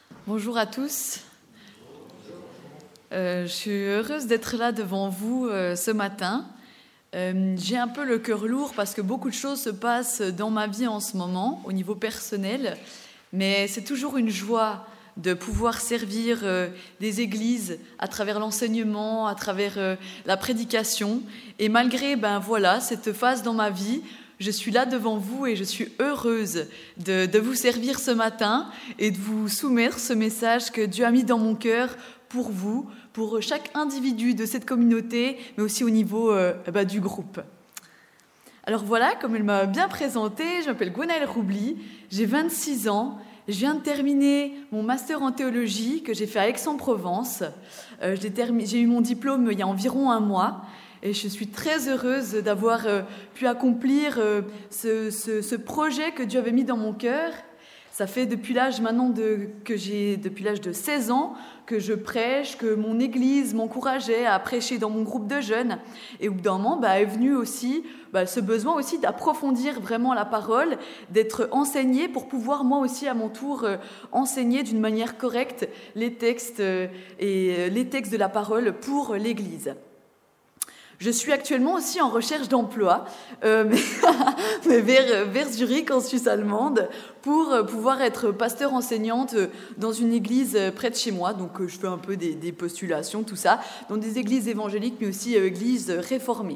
Bonjour à tous. Je suis heureuse d'être là devant vous ce matin. J'ai un peu le cœur lourd parce que beaucoup de choses se passent dans ma vie en ce moment, au niveau personnel. Mais c'est toujours une joie de pouvoir servir des églises à travers l'enseignement, à travers la prédication. Et malgré cette phase dans ma vie, je suis là devant vous et je suis heureuse de vous servir ce matin et de vous soumettre ce message que Dieu a mis dans mon cœur pour vous, pour chaque individu de cette communauté, mais aussi au niveau du groupe. Alors voilà, comme elle m'a bien présentée, je m'appelle Gwenaëlle Roubly, j'ai 26 ans, je viens de terminer mon master en théologie que j'ai fait à Aix-en-Provence. J'ai eu mon diplôme il y a environ un mois. Et je suis très heureuse d'avoir pu accomplir ce projet que Dieu avait mis dans mon cœur. Ça fait depuis l'âge de 16 ans que je prêche, que mon église m'encourageait à prêcher dans mon groupe de jeunes. Et au bout d'un moment est venu aussi ce besoin aussi d'approfondir vraiment la parole, d'être enseignée pour pouvoir moi aussi à mon tour enseigner d'une manière correcte les textes de la parole pour l'église. Je suis actuellement aussi en recherche d'emploi, mais vers Zurich, en Suisse allemande, pour pouvoir être pasteur enseignante dans une église près de chez moi. Donc je fais un peu des postulations, tout ça, dans des églises évangéliques, mais aussi églises réformées.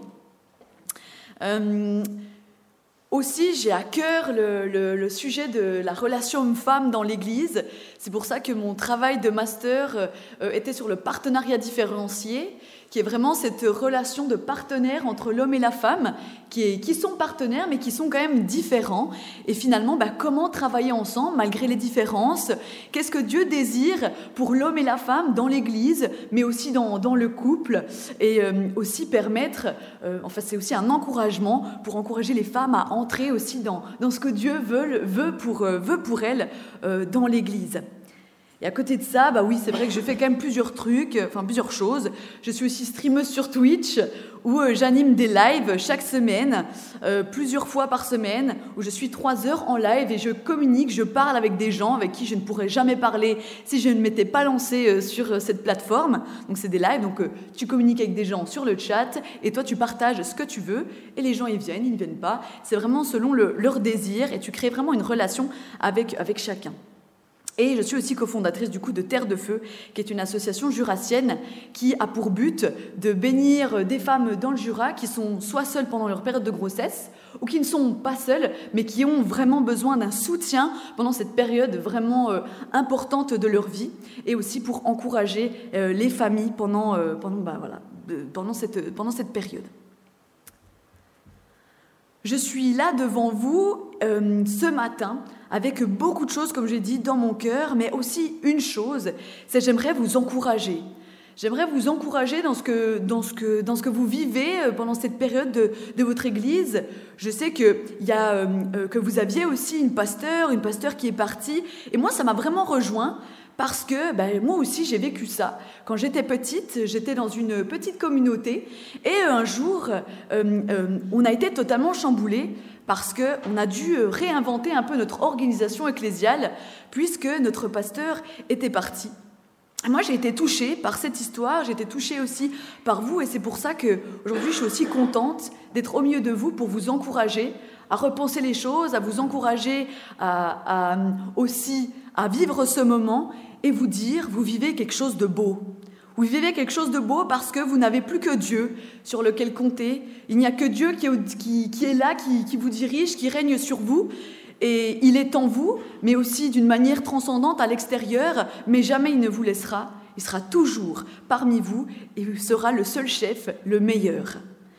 Aussi, j'ai à cœur le sujet de la relation homme-femme dans l'Église. C'est pour ça que mon travail de master était sur le partenariat différencié, qui est vraiment cette relation de partenaire entre l'homme et la femme, qui sont partenaires, mais qui sont quand même différents. Et finalement, comment travailler ensemble, malgré les différences? Qu'est-ce que Dieu désire pour l'homme et la femme dans l'Église, mais aussi dans le couple? Et aussi permettre, c'est aussi un encouragement pour encourager les femmes à entrer aussi dans ce que Dieu veut pour elles dans l'Église. Et à côté de ça, oui, c'est vrai que je fais quand même plusieurs choses. Je suis aussi streameuse sur Twitch, où j'anime des lives chaque semaine, plusieurs fois par semaine, où je suis 3 heures en live et je communique, je parle avec des gens avec qui je ne pourrais jamais parler si je ne m'étais pas lancée sur cette plateforme. Donc c'est des lives, donc tu communiques avec des gens sur le chat et toi tu partages ce que tu veux et les gens ils ne viennent pas. C'est vraiment selon leur désir et tu crées vraiment une relation avec chacun. Et je suis aussi cofondatrice du coup de Terre de Feu, qui est une association jurassienne qui a pour but de bénir des femmes dans le Jura qui sont soit seules pendant leur période de grossesse ou qui ne sont pas seules, mais qui ont vraiment besoin d'un soutien pendant cette période vraiment importante de leur vie, et aussi pour encourager les familles pendant cette période. Je suis là devant vous ce matin avec beaucoup de choses, comme j'ai dit, dans mon cœur, mais aussi une chose, c'est que j'aimerais vous encourager. J'aimerais vous encourager dans ce que vous vivez pendant cette période de votre église. Je sais que vous aviez aussi une pasteur qui est partie, et moi ça m'a vraiment rejoint. Parce que moi aussi j'ai vécu ça. Quand j'étais petite, j'étais dans une petite communauté et un jour, on a été totalement chamboulés parce qu'on a dû réinventer un peu notre organisation ecclésiale puisque notre pasteur était parti. Moi, j'ai été touchée par cette histoire, j'ai été touchée aussi par vous et c'est pour ça qu'aujourd'hui, je suis aussi contente d'être au milieu de vous pour vous encourager à repenser les choses, à vous encourager aussi à vivre ce moment et vous dire, vous vivez quelque chose de beau. Vous vivez quelque chose de beau parce que vous n'avez plus que Dieu sur lequel compter. Il n'y a que Dieu qui est là, qui vous dirige, qui règne sur vous. Et il est en vous, mais aussi d'une manière transcendante à l'extérieur, mais jamais il ne vous laissera. Il sera toujours parmi vous et il sera le seul chef, le meilleur.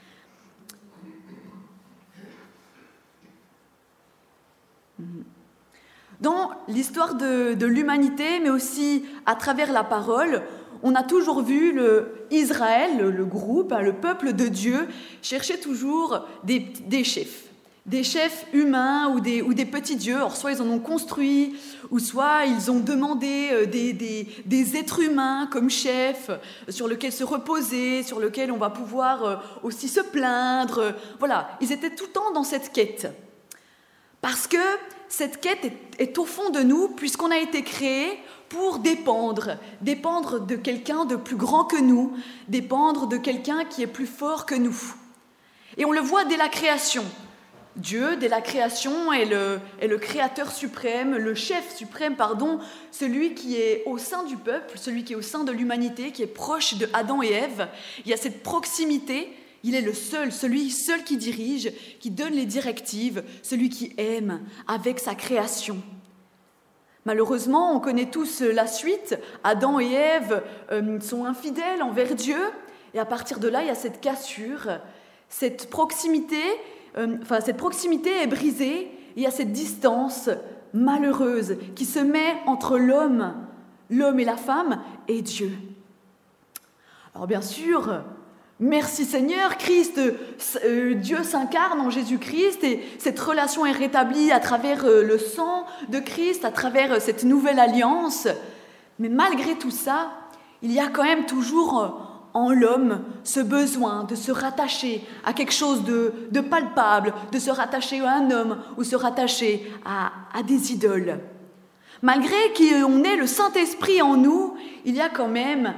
Dans l'histoire de l'humanité, mais aussi à travers la parole, on a toujours vu Israël, le groupe, le peuple de Dieu, chercher toujours des chefs. Des chefs humains ou des petits dieux. Alors, soit ils en ont construit, ou soit ils ont demandé des êtres humains comme chefs, sur lesquels se reposer, sur lesquels on va pouvoir aussi se plaindre. Voilà, ils étaient tout le temps dans cette quête. Parce que cette quête est au fond de nous, puisqu'on a été créé pour dépendre de quelqu'un de plus grand que nous, dépendre de quelqu'un qui est plus fort que nous. Et on le voit dès la création. Dieu, dès la création, est le créateur suprême, le chef suprême, celui qui est au sein du peuple, celui qui est au sein de l'humanité, qui est proche de Adam et Ève. Il y a cette proximité, il est le seul, celui seul qui dirige, qui donne les directives, celui qui aime avec sa création. Malheureusement, on connaît tous la suite. Adam et Ève sont infidèles envers Dieu, et à partir de là, il y a cette cassure, cette proximité est brisée, il y a cette distance malheureuse qui se met entre l'homme et la femme, et Dieu. Alors bien sûr, merci Seigneur, Dieu s'incarne en Jésus-Christ, et cette relation est rétablie à travers le sang de Christ, à travers cette nouvelle alliance. Mais malgré tout ça, il y a quand même toujours en l'homme ce besoin de se rattacher à quelque chose de palpable, de se rattacher à un homme ou se rattacher à des idoles. Malgré qu'on ait le Saint-Esprit en nous, il y a quand même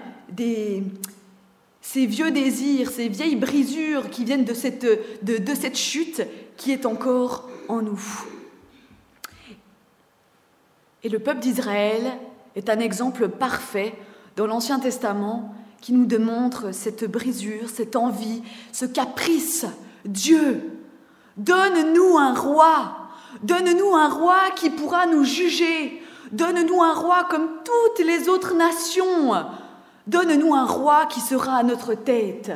ces vieux désirs, ces vieilles brisures qui viennent de cette chute qui est encore en nous. Et le peuple d'Israël est un exemple parfait dans l'Ancien Testament qui nous démontre cette brisure, cette envie, ce caprice. Dieu, donne-nous un roi qui pourra nous juger, donne-nous un roi comme toutes les autres nations, donne-nous un roi qui sera à notre tête.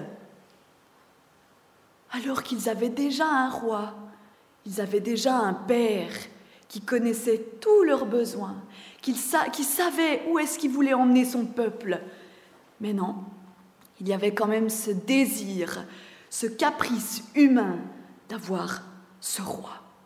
Alors qu'ils avaient déjà un roi, ils avaient déjà un père qui connaissait tous leurs besoins, qui savait où est-ce qu'il voulait emmener son peuple. Mais non, il y avait quand même ce désir, ce caprice humain d'avoir ce roi.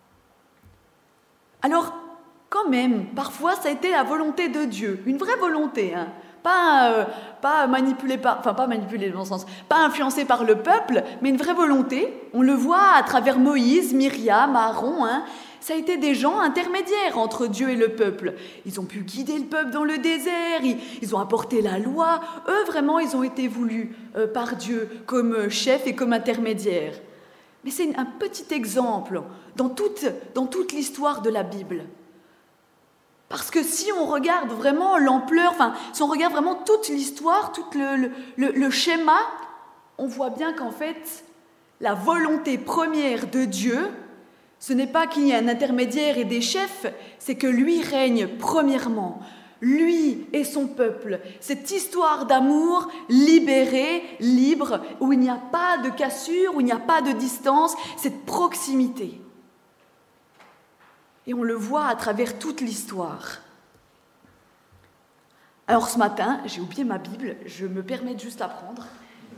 Alors, quand même, parfois ça a été la volonté de Dieu, une vraie volonté, pas manipulée pas manipulée dans le sens, pas influencée par le peuple, mais une vraie volonté. On le voit à travers Moïse, Myriam, Aaron, ça a été des gens intermédiaires entre Dieu et le peuple. Ils ont pu guider le peuple dans le désert, ils ont apporté la loi. Eux, vraiment, ils ont été voulus par Dieu comme chefs et comme intermédiaires. Mais c'est un petit exemple dans toute l'histoire de la Bible. Parce que si on regarde vraiment l'ampleur, si on regarde vraiment toute l'histoire, tout le schéma, on voit bien qu'en fait, la volonté première de Dieu, ce n'est pas qu'il y ait un intermédiaire et des chefs, c'est que lui règne premièrement. Lui et son peuple. Cette histoire d'amour libéré, libre, où il n'y a pas de cassure, où il n'y a pas de distance, cette proximité. Et on le voit à travers toute l'histoire. Alors ce matin, j'ai oublié ma Bible, je me permets de juste la prendre.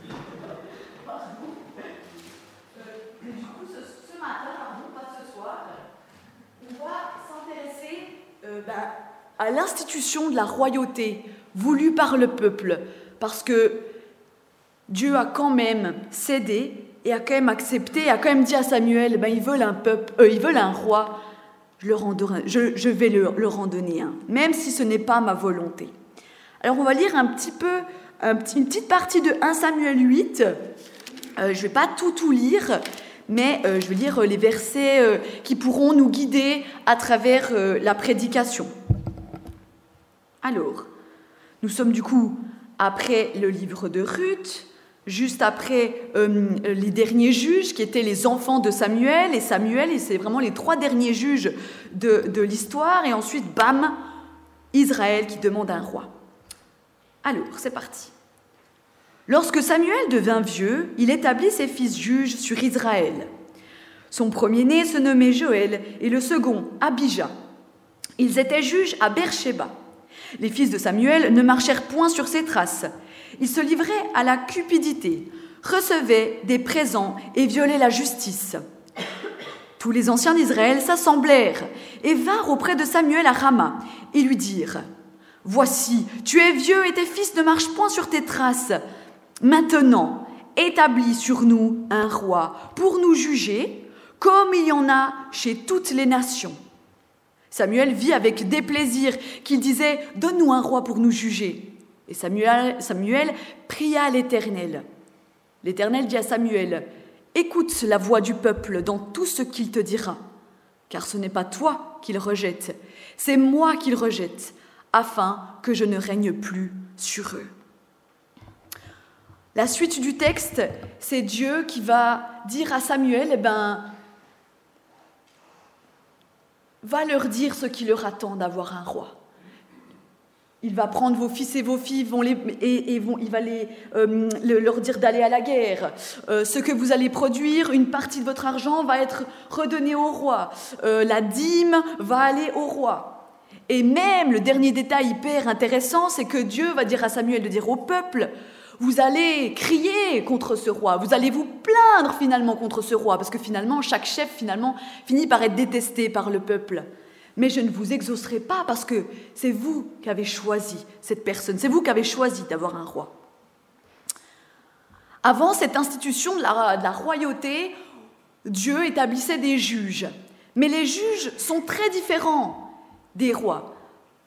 Ce matin, pas ce soir, on va s'intéresser à l'institution de la royauté voulue par le peuple, parce que Dieu a quand même cédé et a quand même accepté, a quand même dit à Samuel, ils veulent un roi, je vais leur en donner un, même si ce n'est pas ma volonté. Alors on va lire une petite partie de 1 Samuel 8, je ne vais pas tout lire, mais je vais lire les versets qui pourront nous guider à travers la prédication. Alors, nous sommes du coup après le livre de Ruth, juste après les derniers juges qui étaient les enfants de Samuel, et c'est vraiment les 3 derniers juges de l'histoire, et ensuite, bam, Israël qui demande un roi. Alors, c'est parti. Lorsque Samuel devint vieux, il établit ses fils juges sur Israël. Son premier-né se nommait Joël et le second, Abijah. Ils étaient juges à Beersheba. Les fils de Samuel ne marchèrent point sur ses traces. Ils se livraient à la cupidité, recevaient des présents et violaient la justice. Tous les anciens d'Israël s'assemblèrent et vinrent auprès de Samuel à Rama et lui dirent « Voici, tu es vieux et tes fils ne marchent point sur tes traces. Maintenant, établis sur nous un roi pour nous juger, comme il y en a chez toutes les nations. » Samuel vit avec déplaisir qu'il disait « Donne-nous un roi pour nous juger ». Et Samuel pria à l'Éternel. L'Éternel dit à Samuel « Écoute la voix du peuple dans tout ce qu'il te dira, car ce n'est pas toi qu'il rejette, c'est moi qu'il rejette, afin que je ne règne plus sur eux. » La suite du texte, c'est Dieu qui va dire à Samuel, va leur dire ce qui leur attend d'avoir un roi. Il va prendre vos fils et vos filles, il va leur dire d'aller à la guerre. Ce que vous allez produire, une partie de votre argent va être redonnée au roi. La dîme va aller au roi. Et même, le dernier détail hyper intéressant, c'est que Dieu va dire à Samuel de dire au peuple, vous allez crier contre ce roi, vous allez vous plaindre finalement contre ce roi, parce que finalement, chaque chef finit par être détesté par le peuple. Mais je ne vous exaucerai pas parce que c'est vous qui avez choisi cette personne, c'est vous qui avez choisi d'avoir un roi. Avant cette institution de la royauté, Dieu établissait des juges. Mais les juges sont très différents des rois. Pourquoi ?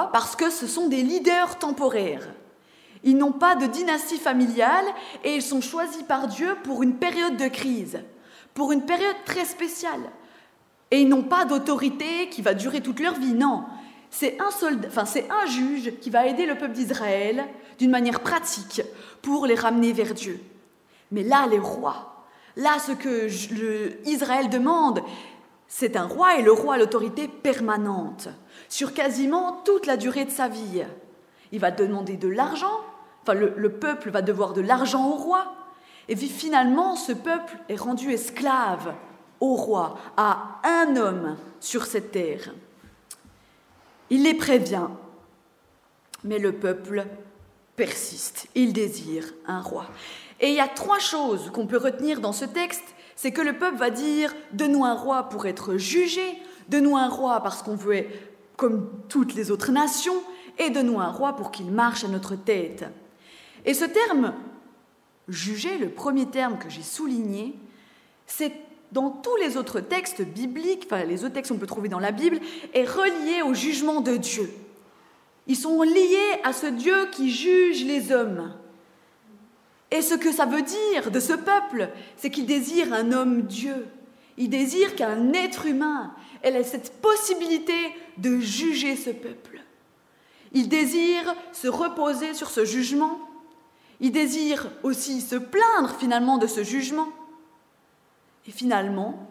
Parce que ce sont des leaders temporaires. Ils n'ont pas de dynastie familiale et ils sont choisis par Dieu pour une période de crise, pour une période très spéciale. Et ils n'ont pas d'autorité qui va durer toute leur vie, non. C'est un juge qui va aider le peuple d'Israël d'une manière pratique pour les ramener vers Dieu. Mais là, les rois, là, ce que Israël demande, c'est un roi et le roi a l'autorité permanente sur quasiment toute la durée de sa vie. Il va demander de l'argent, le peuple va devoir de l'argent au roi, et puis finalement, ce peuple est rendu esclave au roi, à un homme sur cette terre. Il les prévient, mais le peuple persiste, il désire un roi. Et il y a 3 choses qu'on peut retenir dans ce texte, c'est que le peuple va dire « Donne-nous un roi pour être jugé, donne-nous un roi parce qu'on veut être comme toutes les autres nations, et donne-nous un roi pour qu'il marche à notre tête. » Et ce terme « juger », le premier terme que j'ai souligné, c'est dans tous les autres textes bibliques, les autres textes qu'on peut trouver dans la Bible, est relié au jugement de Dieu. Ils sont liés à ce Dieu qui juge les hommes. Et ce que ça veut dire de ce peuple, c'est qu'il désire un homme-dieu. Il désire qu'un être humain ait cette possibilité de juger ce peuple. Il désire se reposer sur ce jugement. Il désire aussi se plaindre finalement de ce jugement. Et finalement,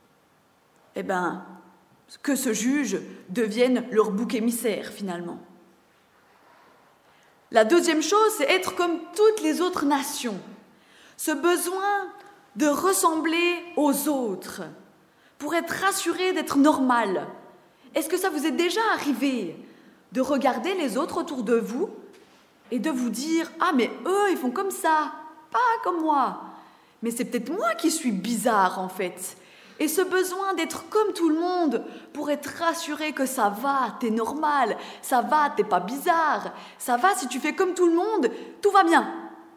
que ce juge devienne leur bouc émissaire finalement. La deuxième chose, c'est être comme toutes les autres nations. Ce besoin de ressembler aux autres, pour être rassuré d'être normal. Est-ce que ça vous est déjà arrivé de regarder les autres autour de vous et de vous dire « Ah, mais eux, ils font comme ça, pas comme moi. Mais c'est peut-être moi qui suis bizarre, en fait. » Et ce besoin d'être comme tout le monde pour être rassuré que ça va, t'es normal, ça va, t'es pas bizarre, ça va, si tu fais comme tout le monde, tout va bien.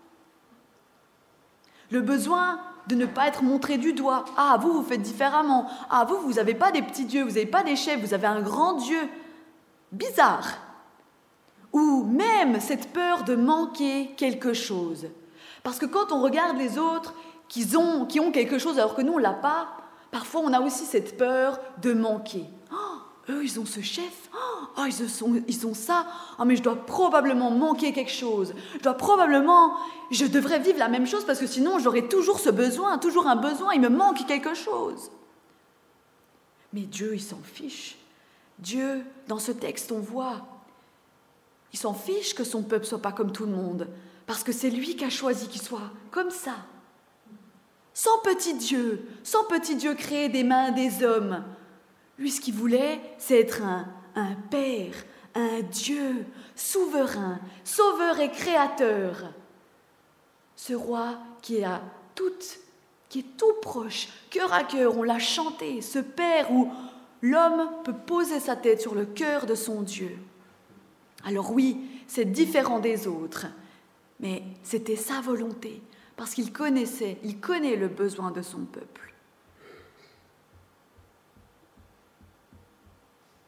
Le besoin de ne pas être montré du doigt. « Ah, vous faites différemment. Ah, vous n'avez pas des petits dieux, vous n'avez pas des chefs, vous avez un grand Dieu. » Bizarre. Ou même cette peur de manquer quelque chose. Parce que quand on regarde les autres qui ont quelque chose alors que nous, on ne l'a pas, parfois on a aussi cette peur de manquer. Oh, eux, ils ont ce chef. Oh, ils ont ça. Oh, mais je dois probablement manquer quelque chose. Je devrais vivre la même chose parce que sinon j'aurai toujours ce besoin, toujours un besoin, il me manque quelque chose. Mais Dieu, il s'en fiche. Dieu, dans ce texte, on voit, il s'en fiche que son peuple ne soit pas comme tout le monde, parce que c'est lui qui a choisi qu'il soit comme ça. Sans petit Dieu créé des mains des hommes. Lui, ce qu'il voulait, c'est être un père, un Dieu souverain, sauveur et créateur. Ce roi qui est tout proche, cœur à cœur, on l'a chanté, ce père où l'homme peut poser sa tête sur le cœur de son Dieu. Alors oui, c'est différent des autres, mais c'était sa volonté, parce il connaît le besoin de son peuple.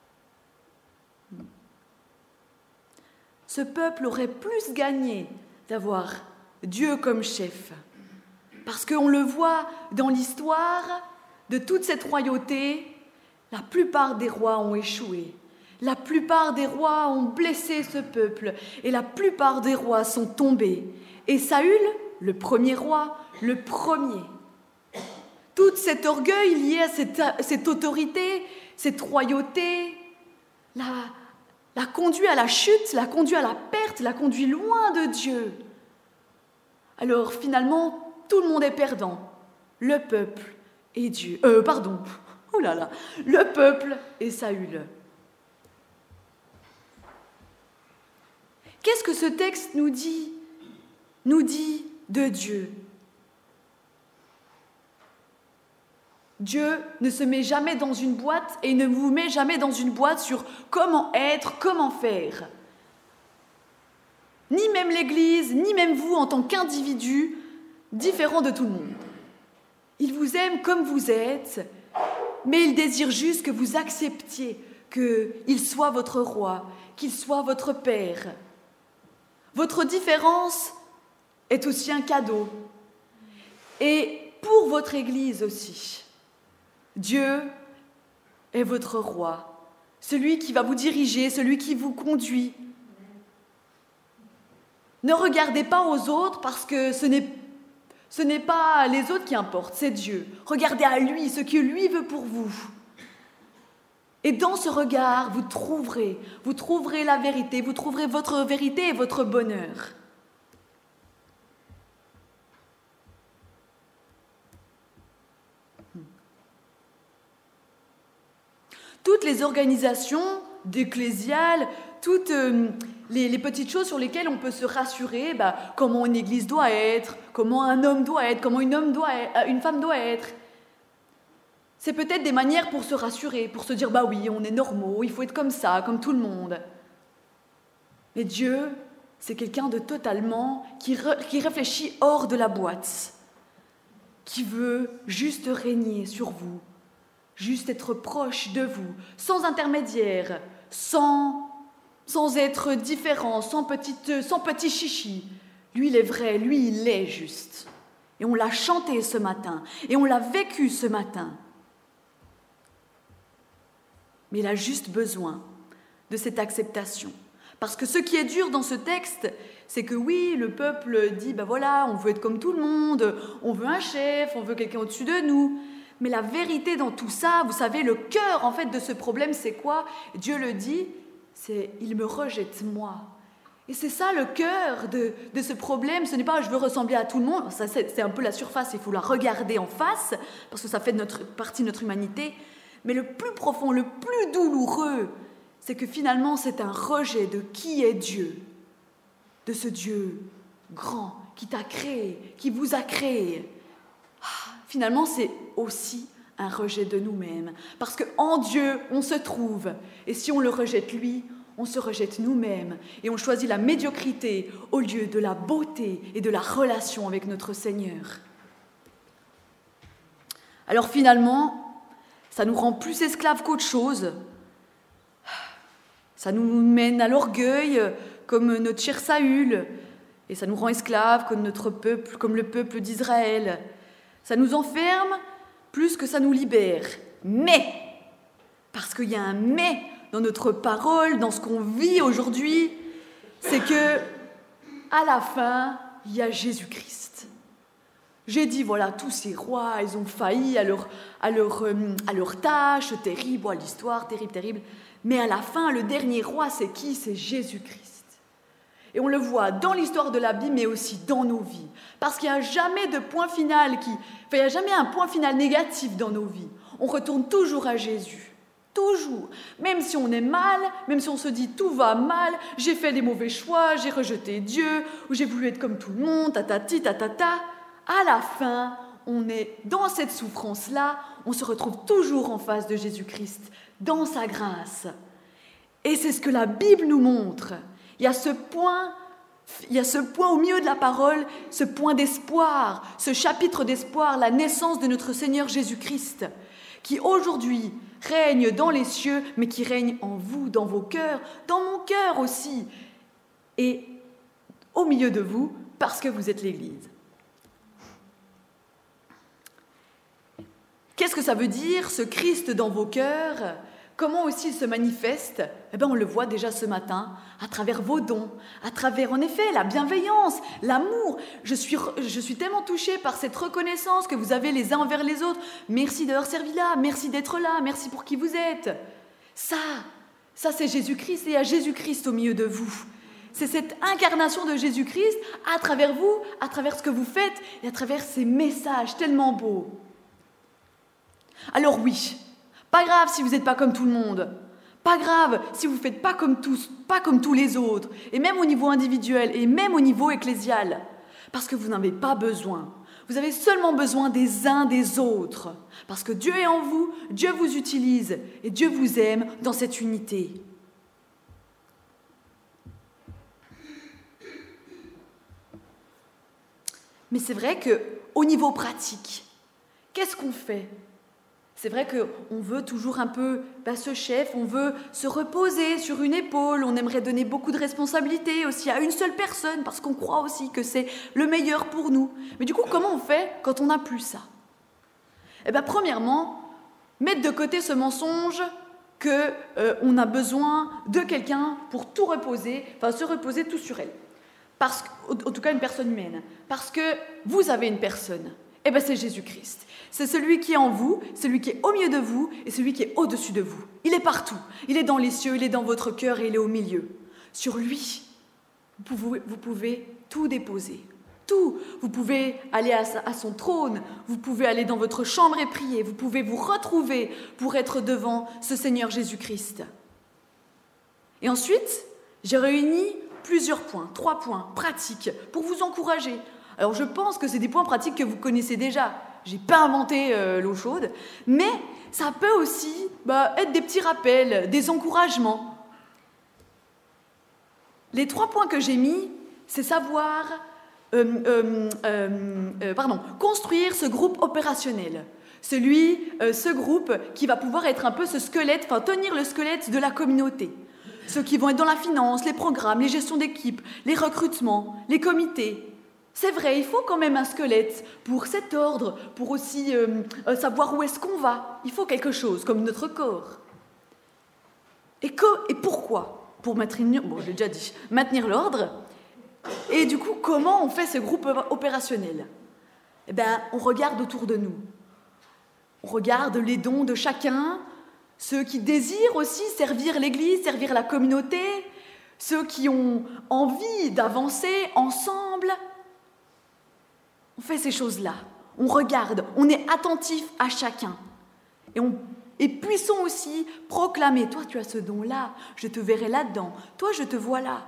ce peuple aurait plus gagné d'avoir Dieu comme chef. Parce qu'on le voit dans l'histoire de toute cette royauté, la plupart des rois ont échoué. La plupart des rois ont blessé ce peuple et la plupart des rois sont tombés. Et Saül, le premier roi, le premier. Tout cet orgueil lié à cette autorité, cette royauté, l'a conduit à la chute, l'a conduit à la perte, l'a conduit loin de Dieu. Alors finalement, tout le monde est perdant. Le peuple et Dieu. Le peuple et Saül. Qu'est-ce que ce texte nous dit de Dieu? Dieu ne se met jamais dans une boîte et il ne vous met jamais dans une boîte sur comment être, comment faire. Ni même l'Église, ni même vous en tant qu'individu, différent de tout le monde. Il vous aime comme vous êtes, mais il désire juste que vous acceptiez qu'il soit votre roi, qu'il soit votre père. Votre différence est aussi un cadeau. Et pour votre Église aussi. Dieu est votre roi, celui qui va vous diriger, celui qui vous conduit. Ne regardez pas aux autres parce que ce n'est pas les autres qui importent, c'est Dieu. Regardez à lui, ce que lui veut pour vous. Et dans ce regard, vous trouverez la vérité, vous trouverez votre vérité et votre bonheur. Toutes les organisations d'ecclésiales, toutes les petites choses sur lesquelles on peut se rassurer, comment une église doit être, comment un homme doit être, comment une femme doit être. C'est peut-être des manières pour se rassurer, pour se dire oui, on est normaux, il faut être comme ça, comme tout le monde. Mais Dieu, c'est quelqu'un de totalement qui réfléchit hors de la boîte, qui veut juste régner sur vous. Juste être proche de vous, sans intermédiaire, sans être différent, sans petit chichi. Lui, il est vrai, lui, il est juste. Et on l'a chanté ce matin, et on l'a vécu ce matin. Mais il a juste besoin de cette acceptation. Parce que ce qui est dur dans ce texte, c'est que oui, le peuple dit, on veut être comme tout le monde, on veut un chef, on veut quelqu'un au-dessus de nous. Mais la vérité dans tout ça, vous savez, le cœur en fait de ce problème, c'est quoi? Dieu le dit, c'est « il me rejette moi ». Et c'est ça le cœur de ce problème. Ce n'est pas « je veux ressembler à tout le monde ». Ça, c'est un peu la surface, il faut la regarder en face, parce que ça fait partie de notre humanité. Mais le plus profond, le plus douloureux, c'est que finalement, c'est un rejet de qui est Dieu. De ce Dieu grand qui t'a créé, qui vous a créé. Finalement, c'est aussi un rejet de nous-mêmes. Parce qu'en Dieu, on se trouve. Et si on le rejette lui, on se rejette nous-mêmes. Et on choisit la médiocrité au lieu de la beauté et de la relation avec notre Seigneur. Alors finalement, ça nous rend plus esclaves qu'autre chose. Ça nous mène à l'orgueil, comme notre cher Saül. Et ça nous rend esclaves comme notre peuple, comme le peuple d'Israël. Ça nous enferme plus que ça nous libère. Mais, parce qu'il y a un mais dans notre parole, dans ce qu'on vit aujourd'hui, c'est que à la fin, il y a Jésus-Christ. J'ai dit, tous ces rois, ils ont failli à leur tâche terrible, l'histoire terrible. Mais à la fin, le dernier roi, c'est qui? C'est Jésus-Christ. Et on le voit dans l'histoire de la Bible, mais aussi dans nos vies. Parce qu'il n'y a jamais de point final il n'y a jamais un point final négatif dans nos vies. On retourne toujours à Jésus. Toujours. Même si on est mal, même si on se dit tout va mal, j'ai fait des mauvais choix, j'ai rejeté Dieu, ou j'ai voulu être comme tout le monde, tatati, tatata. À la fin, on est dans cette souffrance-là, on se retrouve toujours en face de Jésus-Christ, dans sa grâce. Et c'est ce que la Bible nous montre. Il y a ce point au milieu de la parole, ce point d'espoir, ce chapitre d'espoir, la naissance de notre Seigneur Jésus-Christ, qui aujourd'hui règne dans les cieux, mais qui règne en vous, dans vos cœurs, dans mon cœur aussi. et au milieu de vous parce que vous êtes l'Église. Qu'est-ce que ça veut dire, ce Christ dans vos cœurs ? Comment aussi il se manifeste ? On le voit déjà ce matin, à travers vos dons, à travers en effet la bienveillance, l'amour. Je suis tellement touchée par cette reconnaissance que vous avez les uns envers les autres. Merci d'avoir servi là, merci d'être là, merci pour qui vous êtes. Ça c'est Jésus-Christ, et il y a Jésus-Christ au milieu de vous. C'est cette incarnation de Jésus-Christ à travers vous, à travers ce que vous faites et à travers ces messages tellement beaux. Alors oui, pas grave si vous n'êtes pas comme tout le monde, pas grave si vous ne faites pas comme tous les autres, et même au niveau individuel, et même au niveau ecclésial, parce que vous n'en avez pas besoin. Vous avez seulement besoin des uns des autres, parce que Dieu est en vous, Dieu vous utilise, et Dieu vous aime dans cette unité. Mais c'est vrai qu'au niveau pratique, qu'est-ce qu'on fait ? C'est vrai qu'on veut toujours un peu ce chef, on veut se reposer sur une épaule, on aimerait donner beaucoup de responsabilités aussi à une seule personne parce qu'on croit aussi que c'est le meilleur pour nous. Mais du coup, comment on fait quand on n'a plus ça ? Premièrement, mettre de côté ce mensonge qu'on a besoin de quelqu'un pour tout reposer, se reposer tout sur elle. En tout cas, une personne humaine. Parce que vous avez une personne. C'est Jésus-Christ. C'est celui qui est en vous, celui qui est au milieu de vous et celui qui est au-dessus de vous. Il est partout. Il est dans les cieux, il est dans votre cœur et il est au milieu. Sur lui, vous pouvez tout déposer. Tout. Vous pouvez aller à son trône, vous pouvez aller dans votre chambre et prier, vous pouvez vous retrouver pour être devant ce Seigneur Jésus-Christ. Et ensuite, j'ai réuni plusieurs points, 3 points pratiques pour vous encourager. Alors je pense que c'est des points pratiques que vous connaissez déjà. Je n'ai pas inventé l'eau chaude, mais ça peut aussi être des petits rappels, des encouragements. Les 3 points que j'ai mis, c'est savoir construire ce groupe opérationnel. Ce groupe qui va pouvoir être un peu ce squelette, tenir le squelette de la communauté. Ceux qui vont être dans la finance, les programmes, les gestions d'équipe, les recrutements, les comités. C'est vrai, il faut quand même un squelette pour cet ordre, pour aussi savoir où est-ce qu'on va. Il faut quelque chose, comme notre corps. Et pourquoi ? Pour maintenir l'ordre. Et du coup, comment on fait ce groupe opérationnel ? On regarde autour de nous. On regarde les dons de chacun, ceux qui désirent aussi servir l'Église, servir la communauté, ceux qui ont envie d'avancer ensemble. On fait ces choses-là, on regarde, on est attentif à chacun. Et puissons aussi proclamer, toi tu as ce don-là, je te verrai là-dedans, toi je te vois là.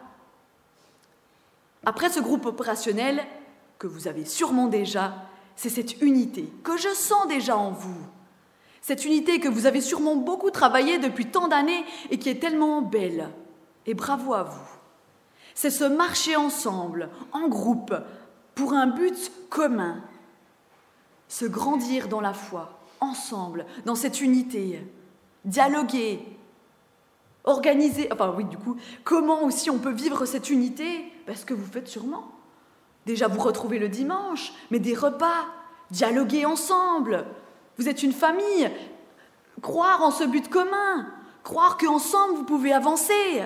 Après ce groupe opérationnel, que vous avez sûrement déjà, c'est cette unité que je sens déjà en vous. Cette unité que vous avez sûrement beaucoup travaillé depuis tant d'années et qui est tellement belle. Et bravo à vous. C'est se marcher ensemble, en groupe, pour un but commun, se grandir dans la foi, ensemble, dans cette unité, dialoguer, organiser, comment aussi on peut vivre cette unité ? Ce que vous faites sûrement. Déjà vous retrouvez le dimanche, mais des repas, dialoguer ensemble. Vous êtes une famille, croire en ce but commun, croire qu'ensemble vous pouvez avancer.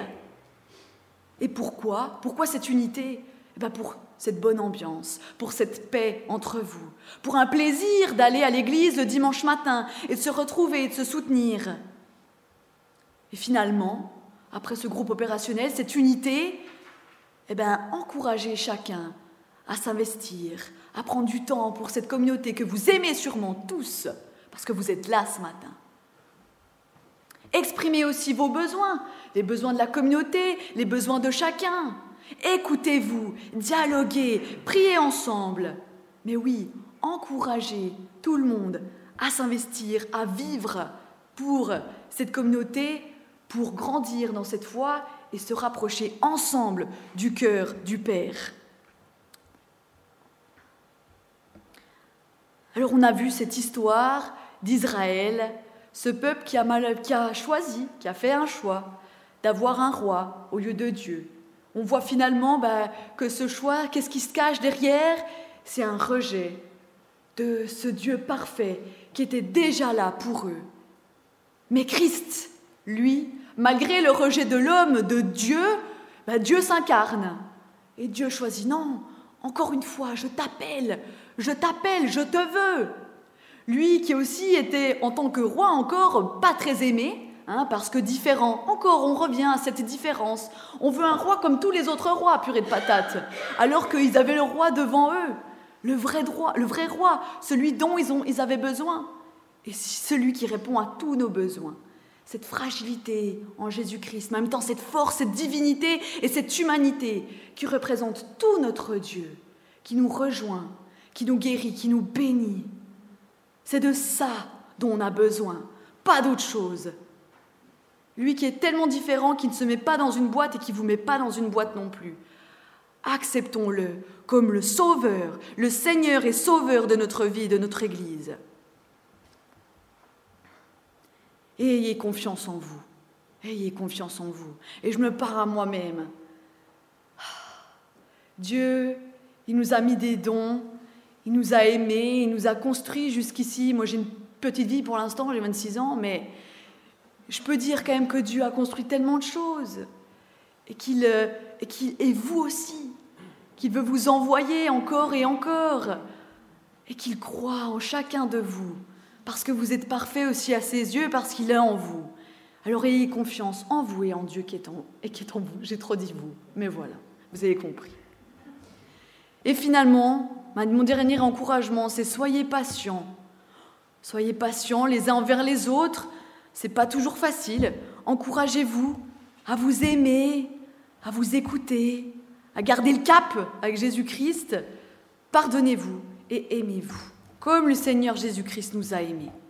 Et pourquoi ? Pourquoi cette unité ? Pour cette bonne ambiance, pour cette paix entre vous, pour un plaisir d'aller à l'église le dimanche matin et de se retrouver et de se soutenir. Et finalement, après ce groupe opérationnel, cette unité, encouragez chacun à s'investir, à prendre du temps pour cette communauté que vous aimez sûrement tous, parce que vous êtes là ce matin. Exprimez aussi vos besoins, les besoins de la communauté, les besoins de chacun. Écoutez-vous, dialoguez, priez ensemble. Mais oui, encouragez tout le monde à s'investir, à vivre pour cette communauté, pour grandir dans cette foi et se rapprocher ensemble du cœur du Père. Alors on a vu cette histoire d'Israël, ce peuple qui a choisi, qui a fait un choix d'avoir un roi au lieu de Dieu, On voit finalement que ce choix, qu'est-ce qui se cache derrière? C'est un rejet de ce Dieu parfait qui était déjà là pour eux. Mais Christ, lui, malgré le rejet de l'homme, de Dieu, Dieu s'incarne. Et Dieu choisit, non, encore une fois, je t'appelle, je te veux. Lui qui aussi était, en tant que roi, encore pas très aimé, parce que différent. Encore, on revient à cette différence. On veut un roi comme tous les autres rois, purée de patates, alors qu'ils avaient le roi devant eux, le vrai roi, celui dont ils avaient besoin, et celui qui répond à tous nos besoins. Cette fragilité en Jésus-Christ, mais en même temps cette force, cette divinité et cette humanité qui représente tout notre Dieu, qui nous rejoint, qui nous guérit, qui nous bénit. C'est de ça dont on a besoin, pas d'autre chose. Lui qui est tellement différent, qui ne se met pas dans une boîte et qui ne vous met pas dans une boîte non plus. Acceptons-le comme le Sauveur, le Seigneur et Sauveur de notre vie, de notre Église. Et ayez confiance en vous. Ayez confiance en vous. Et je me parle à moi-même. Dieu, il nous a mis des dons, il nous a aimés, il nous a construits jusqu'ici. Moi, j'ai une petite vie pour l'instant, j'ai 26 ans, mais je peux dire quand même que Dieu a construit tellement de choses. Et vous aussi, qu'il veut vous envoyer encore et encore. Et qu'il croit en chacun de vous. Parce que vous êtes parfaits aussi à ses yeux, parce qu'il est en vous. Alors ayez confiance en vous et en Dieu qui est en vous. J'ai trop dit vous, mais voilà, vous avez compris. Et finalement, mon dernier encouragement, c'est soyez patients. Soyez patients les uns envers les autres. C'est pas toujours facile. Encouragez-vous à vous aimer, à vous écouter, à garder le cap avec Jésus-Christ. Pardonnez-vous et aimez-vous, comme le Seigneur Jésus-Christ nous a aimés.